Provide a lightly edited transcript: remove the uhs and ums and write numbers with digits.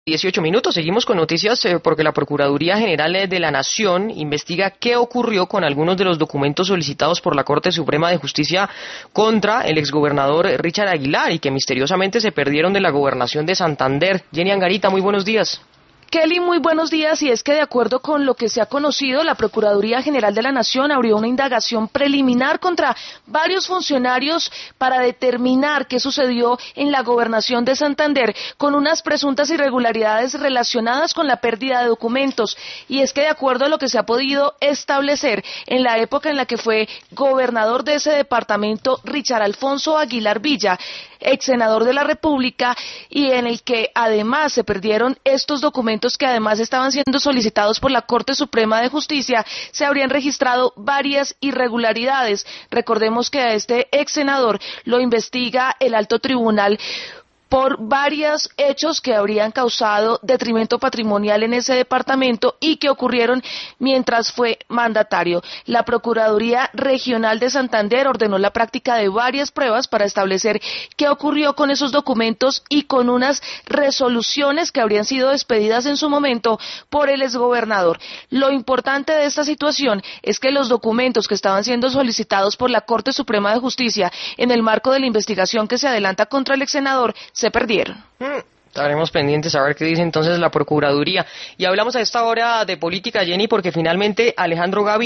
18 minutos, seguimos con noticias porque la Procuraduría General de la Nación investiga qué ocurrió con algunos de los documentos solicitados por la Corte Suprema de Justicia contra el exgobernador Richard Aguilar y que misteriosamente se perdieron de la gobernación de Santander. Jenny Angarita, muy buenos días. Kelly, muy buenos días, y es que de acuerdo con lo que se ha conocido, la Procuraduría General de la Nación abrió una indagación preliminar contra varios funcionarios para determinar qué sucedió en la gobernación de Santander con unas presuntas irregularidades relacionadas con la pérdida de documentos. Y es que de acuerdo a lo que se ha podido establecer, en la época en la que fue gobernador de ese departamento Richard Alfonso Aguilar Villa, ex senador de la República, y en el que además se perdieron estos documentos que además estaban siendo solicitados por la Corte Suprema de Justicia, se habrían registrado varias irregularidades. Recordemos que a este ex senador lo investiga el Alto Tribunal por varios hechos que habrían causado detrimento patrimonial en ese departamento y que ocurrieron mientras fue mandatario. La Procuraduría Regional de Santander ordenó la práctica de varias pruebas para establecer qué ocurrió con esos documentos y con unas resoluciones que habrían sido despedidas en su momento por el exgobernador. Lo importante de esta situación es que los documentos que estaban siendo solicitados por la Corte Suprema de Justicia en el marco de la investigación que se adelanta contra el ex senador se perdieron. Estaremos pendientes a ver qué dice entonces la Procuraduría. Y hablamos a esta hora de política, Jenny, porque finalmente Alejandro Gaviria